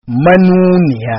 manuniya.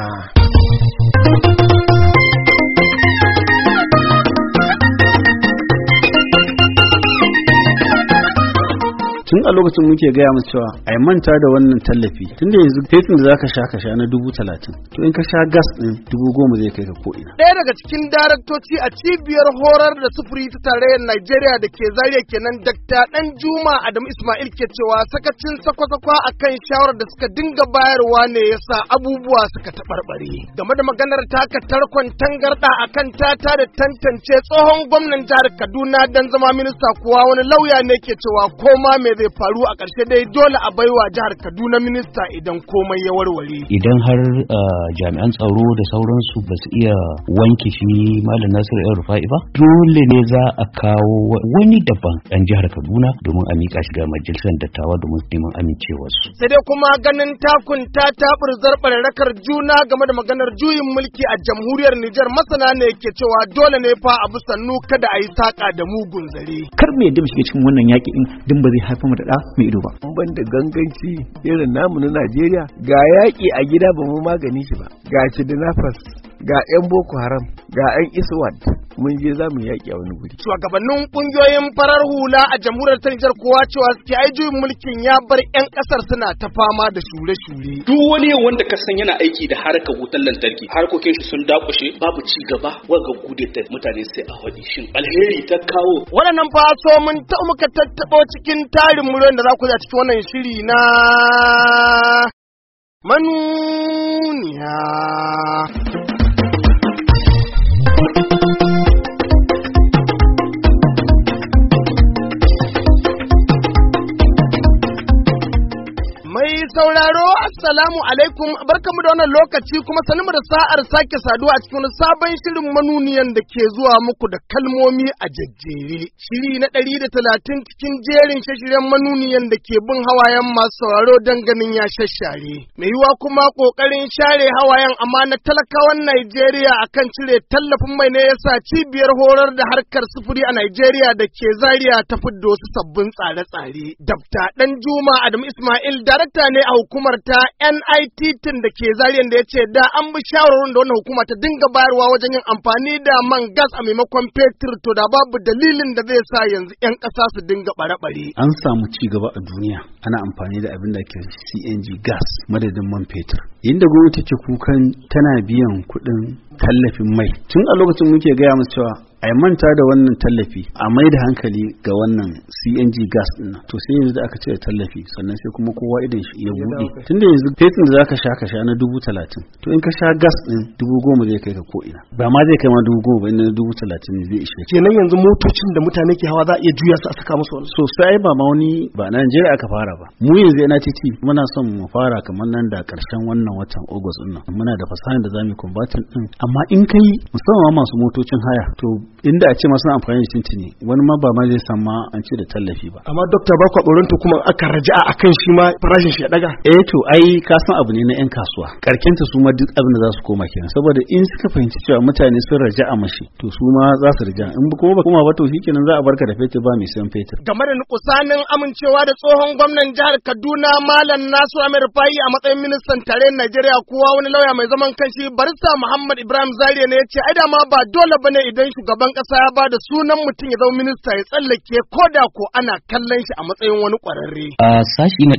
Tun a lokacin muke gaya musu cewa ai manta da wannan tallafi tunda yanzu fetin da zaka sha na 30,000 to in ka sha gas din 10,000 zai kai ka ko ina. Ɗaya daga cikin daraktoci a cibiyar horar da sufuri ta tarayyar Najeriya da ke Zaria kenan Dr. Danjuma Adamu Ismail ke cewa sakacin sakwa-sakwa akan shawarar da suka dinga bayarwa ne yasa abubuwa suka taɓarɓare. Game da maganar taka tarkon tangarɗa akan tata da tantance tsohon gwamnan jihar Kaduna dan zama minista kuwa wani lauya ne ke cewa koma me zai faru a ƙarshe dai dole a baiwa jihar Kaduna minista idan komai ya warware. Idan har jami'an tsaro da sauransu ba su iya wanke shi Malam Nasiru El-Rufai ba, dole ne za a kawo wani daban ɗan jihar Kaduna domin a miƙa shi ga majalisar dattawa domin neman amincewarsu. Sai dai kuma ganin takunta ta ɓurzar rakar juna game da maganar juyin mulki a jamhuriyar Nijar masana ne ke cewa dole ne fa abu sannu kada a yi saƙa da mugun zare. Kar mu yadda mu shiga cikin wannan yaƙi din ba zai haifar mu da ɗa mai ido ba. Ban da ganganci irin namu na Najeriya ga yaƙi a gida ba mu magani shi ba. Ga kidnappers, ga 'yan Boko Haram, ga 'yan Iswad, mun je za mu yaƙi a wani guri. Shugabannin ƙungiyoyin farar hula a jamhuriyar ta Nijar kowa cewa suke ai juyin mulkin ya bar 'yan ƙasar suna ta fama da shure-shure. Duk wani wanda ka san yana aiki da harkar wutar lantarki, harkokin shi sun dakushe, babu ci gaba, wanga gude ta mutane sai a haɗi shin alheri ta kawo. Waɗannan fa so mun ta muka tattaɓo cikin tarin muryoyin da za ku ji a cikin wannan shiri na manuniya. Sauraro assalamu alaikum barkamu da wannan lokaci kuma sanin da sa'ar sake saduwa a cikin sabon shirin manuniyan da ke zuwa muku da kalmomi a jajjere. Shiri na 130 cikin jerin shashiren manuniyan da ke bin hawayen masu sauraro don ganin ya shashare. Mai yiwa kuma kokarin share hawayen amma na talakawan Najeriya akan cire tallafin mai ne yasa cibiyar horar da harkar sufuri a Najeriya da ke Zaria ta fidda wasu sabbin tsare-tsare. Dr. Danjuma Adamu Ismail darakta ne a hukumar ta NIT da ke Zariyan da ya ce da an bi shawarorin da wannan hukuma ta dinga bayarwa wajen yin amfani da man gas a maimakon fetur to da babu dalilin da zai sa yanzu 'yan ƙasa su dinga bare-bare. An samu ci gaba a duniya ana amfani da abin da ke CNG gas madadin man fetur. Inda gwamnati take kukan tana biyan kuɗin tallafin mai. Tun a lokacin muke gaya musu cewa ai manta da wannan tallafi a mai da hankali ga wannan CNG gas din to sai yanzu da aka cire tallafi sannan sai kuma kowa idan shi ya bude tunda yanzu fetin da zaka sha na 30,000 to in ka sha gas din 10,000 zai kai ka ko ina ba ma zai kai ma 10,000 ba in 30,000 ne zai ishe kenan yanzu motocin da mutane ke hawa za a iya juya su a saka musu wani sosai ba ma wani ba Najeriya aka fara ba mu yanzu NIT muna son mu fara kamar nan da karshen wannan watan August din nan muna da fasahar da zamu combatant din amma in kai musamman masu motocin haya to inda a ce masu amfani da tintini wani ma ba ma zai san ma an ce da tallafi ba amma dokta ba kwa tsoron to kuma aka raja'a akan shi ma farashin shi ya daga to ai ka san abu ne na yan kasuwa karkenta su ma duk abin da za su koma kenan saboda in suka fahimci cewa mutane sun raja'a mashi to su ma za su raja'a in kuma ba kuma ba to shikenan za a barka da fetur ba mai sayan fetur game da nukusanin amincewa da tsohon gwamnan jihar Kaduna Malam Nasiru El-Rufai a matsayin ministan tarayyar Najeriya kuwa wani lauya mai zaman kanshi barista Muhammad Ibrahim Zaria ne ya ce ai da ma ba dole bane idan shugaban kasa ya bada sunan mutum ya zama minista ya tsallake koda ko ana kallon shi a matsayin wani kwararre. A sashi na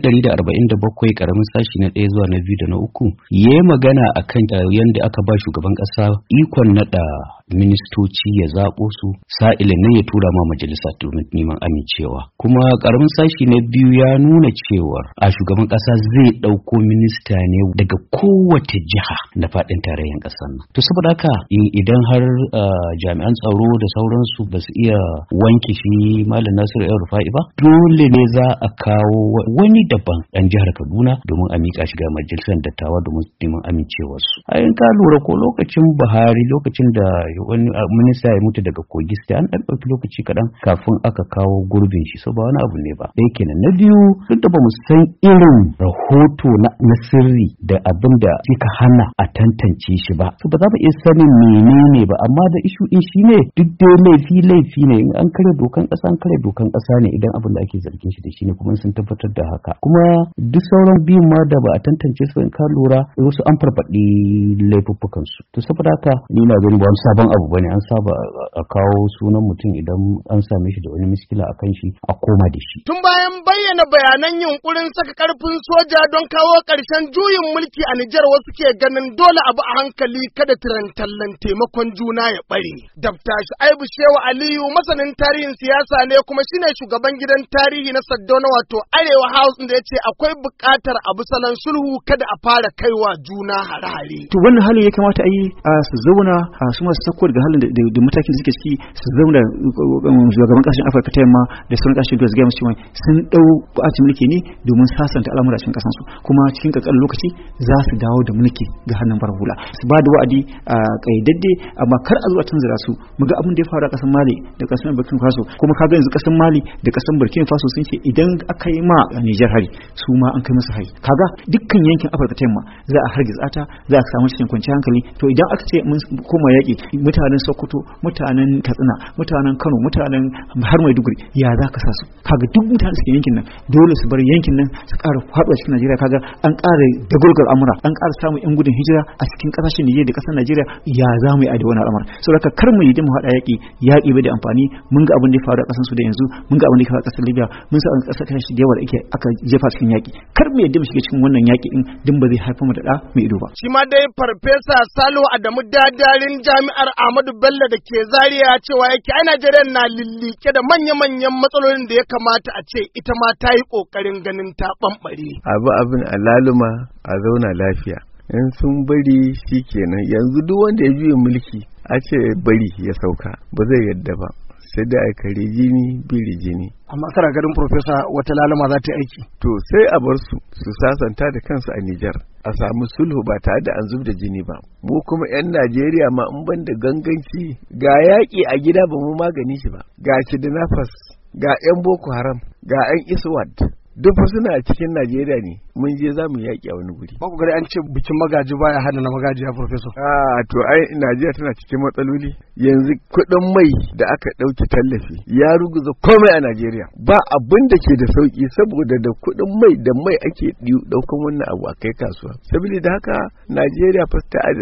147 karamin sashi na 1 zuwa na 2 da na 3 yayi magana akan yanda aka ba shugaban kasa ikon nada ministoci ya zaɓo su sa'ilin nan ya tura ma majalisa domin neman amincewa kuma karamin sashi na 2 ya nuna cewa a shugaban kasa zai ɗauko minista ne daga kowace jiha na faɗin tarayyar ƙasar nan to saboda haka idan har jami'an tsaro da sauransu ba su iya wanke shi Malam Nasiru El-Rufai ba dole ne za a kawo wani daban ɗan jihar Kaduna domin a miƙa shi ga majalisar dattawa domin neman amincewarsu a yin ka lura ko lokacin Buhari lokacin da wani minista ya mutu daga Kogi sai an ɗan ɗauki lokaci kaɗan kafin aka kawo gurbin shi so ba wani abu ne ba ɗaya kenan na biyu duk da ba mu san irin rahoto na sirri da abin da suka hana a tantance shi ba so ba za mu iya sanin menene ba amma da ishu din shi ne duk dai laifi ne in an kare dokan ƙasa ne idan abin da ake zargin shi da shi ne kuma sun tabbatar da haka. Kuma duk sauran biyun ma da ba a tantance su in ka lura wasu an farfaɗi laifuffukan su. To saboda haka ni na gani ba wani sabon abu bane, an saba a kawo sunan mutum idan an same shi da wani miskila a kan shi a koma da shi. Tun bayan bayyana bayanan yunkurin saka karfin soja don kawo ƙarshen juyin mulki a Nijar, wasu ke ganin dole abu a hankali kada tirantallan taimakon juna ya bare. Dabta Shu'aibu Shehu Aliyu masanin tarihin siyasa ne kuma shine shugaban gidan tarihi na Saddauna wato Arewa House, da yace akwai buƙatar abu salon sulhu kada a fara kaiwa juna hare-hare. To wannan halin ya kamata a yi su zauna su masu sako daga halin da matakin da suke ciki, su zauna shugaban kasashen Afirka ta yamma da sauran kasashen da su gaya musu cewa sun dau ba'atin mulki ne domin sasanta al'amura cikin kasansu, kuma cikin kankanin lokaci za su dawo da mulki ga hannun farar hula. Su ba da wa'adi kayyadadde, amma kar a zo a tunzura su. Muga abin da ya faru a kasar Mali da kasar Burkina Faso, kuma kaga yanzu kasar Mali da kasar Burkina Faso sun ce idan aka yi ma Niger hari su ma an kai musu hari. Kaga dukkan yankin Afirka ta yamma za a hargitsa ta, za a samu cikin kwanciyar hankali. To idan aka ce mun koma yaki, mutanen Sokoto, mutanen Katsina, mutanen Kano, mutanen har Maiduguri, ya za ka sa su? Kaga duk mutanen suke yankin nan dole su bar yankin nan su ƙara faɗuwa cikin Najeriya. Kaga an ƙara dagulgar amura, an ƙara samun yan gudun hijira a cikin ƙasashen Nijar da ƙasar Najeriya. Ya za mu yi a da wani al'amar? Saboda kar mu yi mu haɗa yaƙi bai da amfani. Mun ga abin da ya faru a ƙasar Sudan yanzu, mun ga abin da ya faru a ƙasar Libya, mun sa ƙasar kashi da yawa da aka jefa cikin yaƙi. Kar mu yadda mu shiga cikin wannan yaƙi din ba zai haifar mu da ɗa mai ido ba. Shi ma dai Farfesa Salihu Adamu Dadarin Jami'ar Ahmadu Bello da ke Zaria cewa yake ai Najeriya na lillike da manya-manyan matsalolin da ya kamata a ce ita ma ta yi ƙoƙarin ganin ta ɓamɓare. Abin alaluma a zauna lafiya. In sun bari shi kenan, yanzu duk wanda ya juya mulki a ce bari ya sauka ba zai yadda ba, sai da a kare jini biri jini. Amma kana ganin Profesa wata lalama za ta yi aiki? To sai a bar su sasanta da kansu a Nijar, a samu sulhu ba tare da an zub da jini ba. Mu kuma 'yan Najeriya ma in ban da ganganci, ga yaƙi a gida ba mu magani shi ba, ga kidnappers, ga 'yan Boko Haram, ga 'yan ISWAT, duk suna cikin Najeriya ne. Mun je za mu yaƙi a wani guri. Ba ku gari an ce bikin magaji baya hana na magaji ya Professor. To ai Najeriya tana cikin matsaloli. Yanzu kuɗin mai da aka ɗauki tallafi ya ruguza komai a Najeriya. Ba abin da ke da sauƙi saboda da kuɗin mai da mai ake ɗaukan wannan abu a kai kasuwa. Saboda da haka Najeriya fa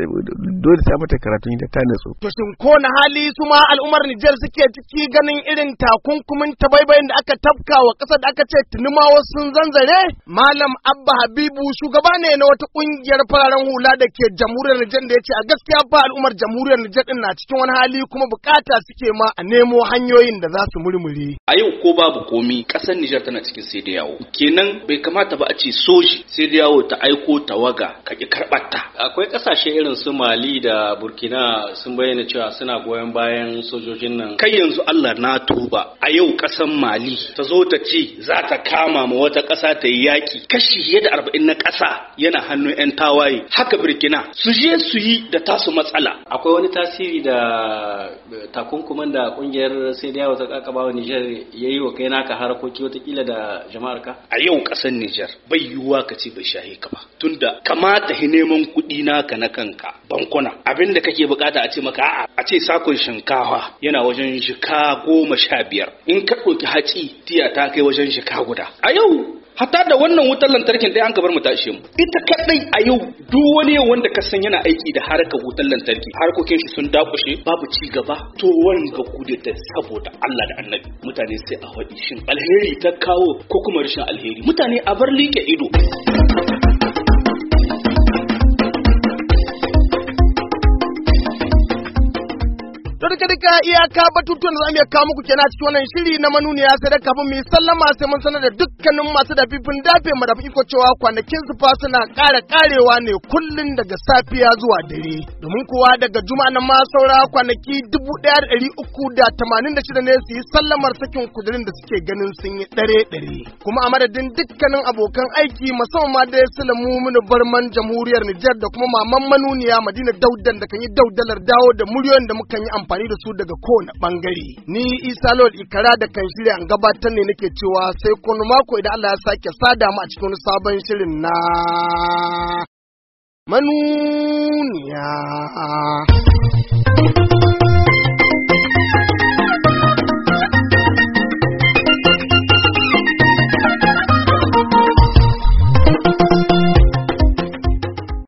dole ta mata karatun ita ta natsu. To shin ko na hali su ma al'ummar Nijar suke ciki ganin irin takunkumin tabaibayin da aka tafka wa ƙasar da aka ce tuni ma wasu sun zanzare? Malam Abba Habibu shugaba ne na wata kungiyar fararen hula da ke jamhuriyar Nijar da ya ce a gaskiya fa al'ummar jamhuriyar Nijar din na cikin wani hali kuma bukata suke ma a nemo hanyoyin da za su murmure. A yau ko babu komi kasar Nijar tana cikin sai da yawo. Kenan bai kamata ba a ce soji sai da yawo ta aiko tawaga ka ki karɓarta. Akwai kasashe irin su Mali da Burkina sun bayyana cewa suna goyon bayan sojojin nan. Kai yanzu Allah na tuba a yau kasar Mali ta zo ta ce za ta kama ma wata ƙasa ta yi yaƙi kashi fiye da 40 na ƙasa yana hannun 'yan tawaye. Haka Burkina su je su yi da tasu matsala. Akwai wani tasiri da takunkuman da kungiyar sai da yawo ta kakaba wa Nijar yayi wa kai naka harakoki watakila da jama'ar ka? A yau ƙasar Nijar bai yiwuwa ka ce bai shahe ka ba. Tunda kamata hi neman kuɗi naka na kanka bankuna. Abinda kake bukata a ce maka a'a a ce sakon shinkafa yana wajen jika 15. In ka ɗauki hatsi tiya ta kai wajen jika guda. A yau hatta da wannan wutar lantarkin dai an ka bar mu tashi mu ita kadai a yau duk wani wanda ka san yana aiki da harkar wutar lantarki harkokin shi sun dakushe babu ci gaba to wanga kudeta saboda Allah da Annabi mutane sai a wadi shin alheri ta kawo ko kuma rashin alheri mutane a bar like ido. Duka iyaka batutuwan da zamu iya kawo muku kenan cikin wannan shiri na manuniya sai da kafin mu sallama sai mun sanar da dukkanin masu dafifin dafe mu da iko cewa kwanakin su fa suna karewa ne kullun daga safiya zuwa dare domin kuwa daga juma'a nan ma saura kwanaki 1386 ne su yi sallamar sakin kudirin da suke ganin sun yi dare kuma a madadin dukkanin abokan aiki musamman ma da Sulamu mun barman jamhuriyar Nijar da kuma maman manuniya Madina Daudan da kan yi daudalar dawo da muryoyin da mukan yi amfani da su daga kowane bangare. Ni Isa Lawal Ikara da kan shirya an gabatar ne nake cewa sai kun mako idan Allah ya sake sada mu a cikin wani sabon shirin na manuniya.